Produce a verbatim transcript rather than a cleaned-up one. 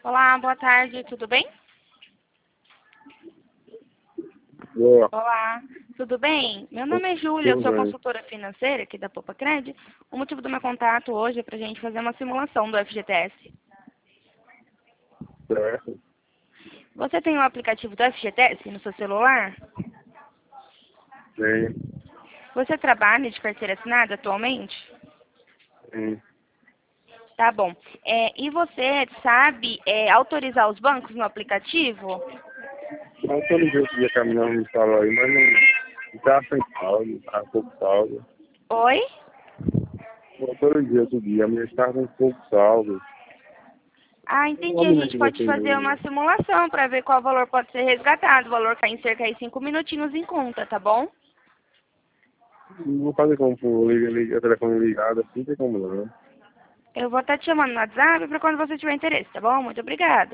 Olá, boa tarde, tudo bem? Boa, Olá, tudo bem? Meu nome é Júlia, eu tudo sou bem, consultora financeira aqui da Poupa Cred. O motivo do meu contato hoje é para a gente fazer uma simulação do F G T S. certo? Você tem o aplicativo do F G T S no seu celular? Sim, Você trabalha de carteira assinada atualmente? sim. Tá bom. É, e você sabe é, autorizar os bancos no aplicativo? Mas todo dia eu podia caminhar no estava aí, mas não não tava sem saldo, tava pouco saldo. Oi? Bom, todo dia eu subia, mas estava com pouco saldo. Ah, Um entendi. A homem gente que pode você fazer uma mesmo. simulação para ver qual valor pode ser resgatado. O valor cai em cerca de cinco minutinhos em conta, tá bom? Não vou fazer como por liga, liga, telefone ligado, assim, não tem como não. Eu vou estar te chamando no WhatsApp para quando você tiver interesse, tá bom? Muito obrigada.